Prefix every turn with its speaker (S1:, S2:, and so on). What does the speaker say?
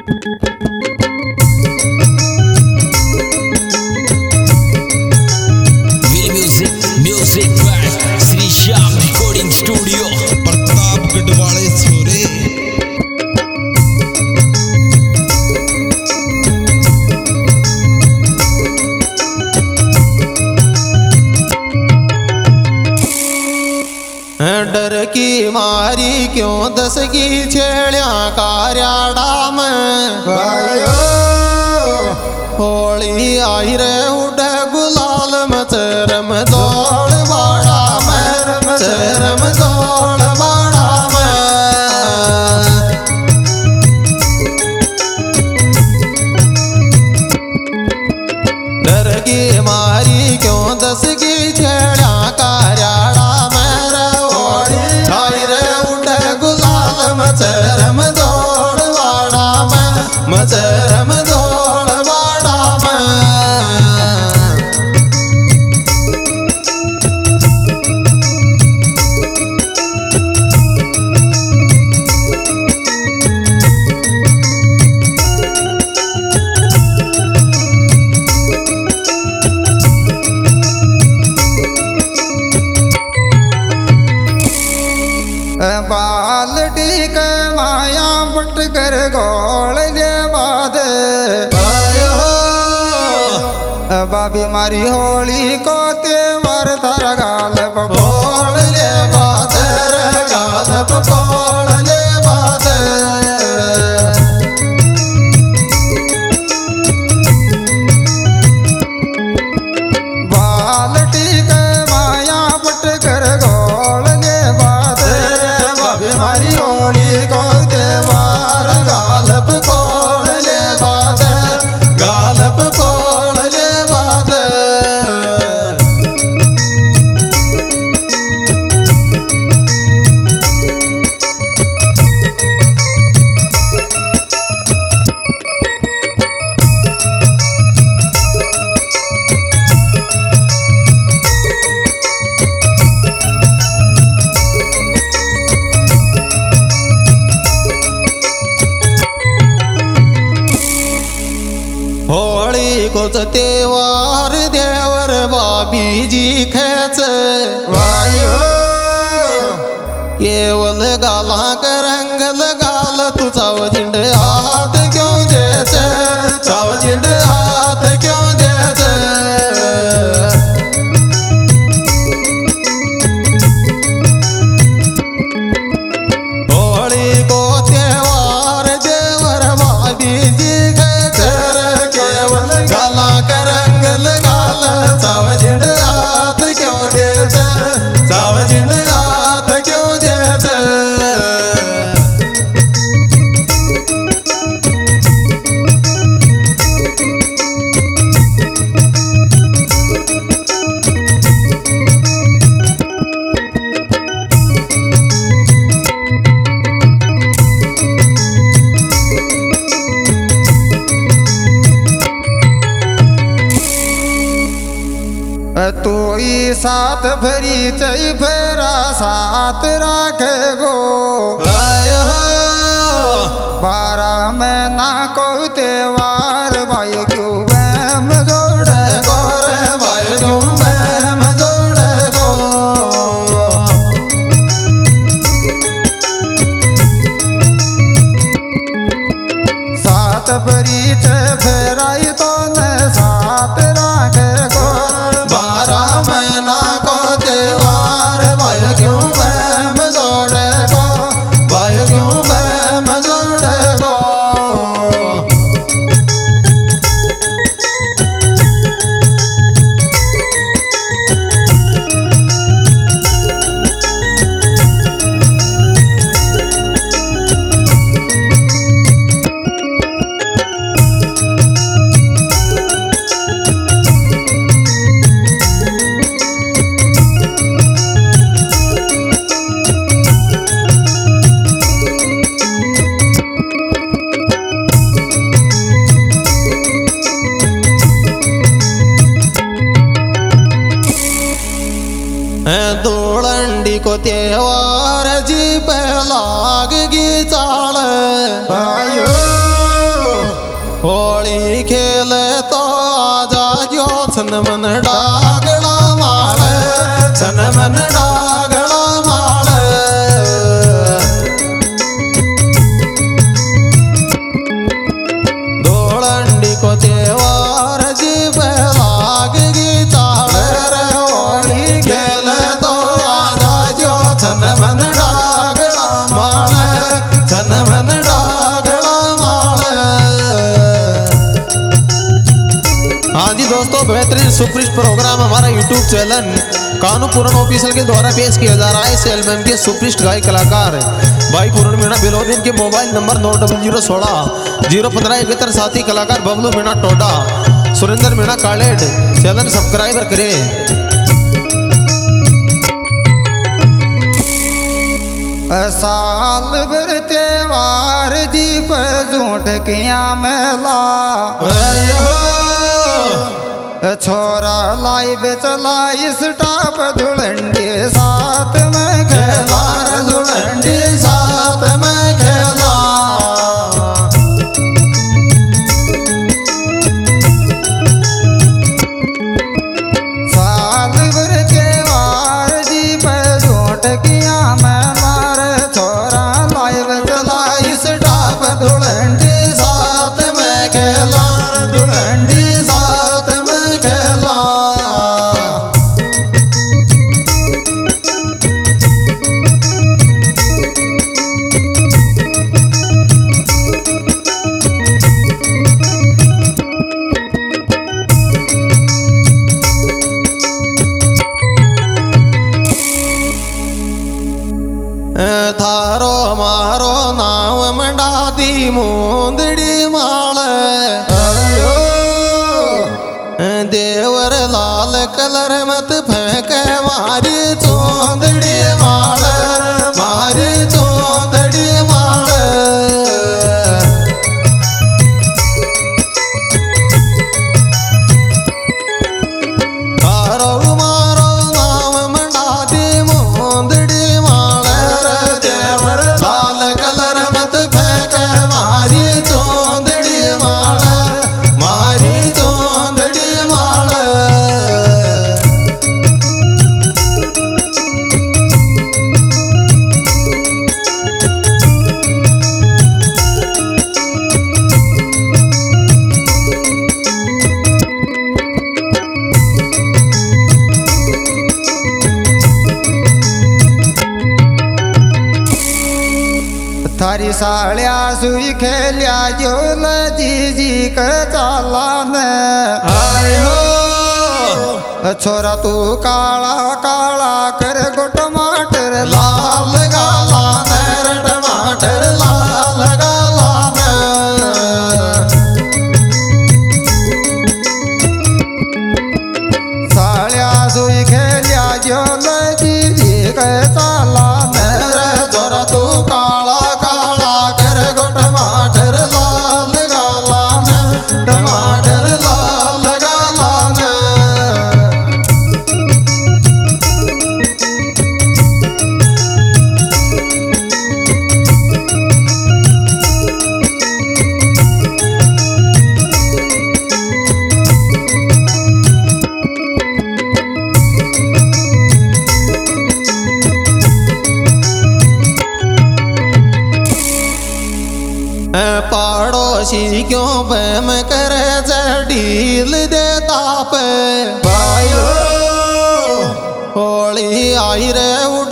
S1: Music by Shri Shyam recording studio
S2: Pratapgarh वाले छोरे।
S3: डर की मारी क्यों दस की छेड़िया कार्याड़ा में होली आई रे उड़ गुलाल मचरम दौड़ बाड़ा में मचरम दौड़ बाड़ा में। डर की मारी क्यों दस की छेड़िया कार्याड़ा मचरम दौड़ वाड़ा में मचरम दौड़ वाड़ा में। बालटी के माया पट कर गोल जे बाद बाबी मारी होली को तेवर थर गाल पकोल ले बाद गाल पकोल ले बाद। बालटी के माया पट कर गोल ले बाद हमारी होली को देवार गालप कोल ले बात गालप कोल ले बात। होली को त्योहार देवर बाबी जी खेच वायु केवल गाला का रंग लगाल तू चावजिंड हाथ क्यों जैसे चावजिंड हाथ क्यों जैसे। होली को त्योहार देवर बाबी जी गाला का रंग लगाल चावजिंड हाथ क्यों जैसे चावजिंड हाथ क्यों जैसे। तू ही साथ भरी चई फेरा साथ राखे गो बारह महीना को त्योहार भाई क्यों वहम जोड़े गो रे भाई क्यों वहम जोड़े गो। साथ भरी चई फेराई तो न साथ राखे गो बारह महीना को त्योहार भाई क्यों वहम जोड़े गो भाई क्यों वहम जोड़े गो। दोलंडी को त्योहार जी पे लाग गी चाल
S4: छन मन डागड़ा माल छन मन डागड़ा माल धोलंडी को त्योहार जी पे लागगी चाल रे होली खेल तो आजा जो छन मन डागड़ा माल छन मन डागड़ा माल। हाँ जी दोस्तों, बेहतरीन सुपरहिट प्रोग्राम हमारा YouTube channel Kanu Puran official के द्वारा पेश किया जा रहा है। इस एल्बम के सुपरहिट गायक कलाकार भाई पूरन मीणा बिलोदिन के मोबाइल नंबर 9016 साथी कलाकार बबलू मीणा टोडा सुरेंद्र मीणा कालेड। चैनल सब्सक्राइबर करें।
S3: साल भर त्योहार जी पर झूठ किया मेला छोरा लाइव चलाई स्टाफ धुलंडी साथ में खेला धुलंडी साथ में खेला। साल भर त्योहार जी पर झूठ किया मेला छोरा लाइव चलाई स्टाफ धुलंडी साथ में खेला धुलंडी साथ में खेला।
S4: थारो मारो नाव मंडाती मोंदड़ी माल देवर लाल कलर मत फेंक मारी चोंदड़ी माल मारी चोंदड़ी माल। थारो मारो नाव मंडाती मोंदड़ी माल देवर लाल कलर मत फेंक मारी चोंदड़ी माल मारी चोंदड़ी माल। थारी साड़िया सुई खेलिया जो जी के चाला ने छोरा तू काला काला कर गो टमाटर लाल गाला ने टमाटर लाल गाला ने। साड़िया सुई खेलिया जो जी के चाला ने छोरा तू काला काला कर गो टमाटर लाल गाला ने टमाटर लाल गाला ने। पड़ोसी क्यों बहम करे ढील देता पे भाइयों होली आई रे उड़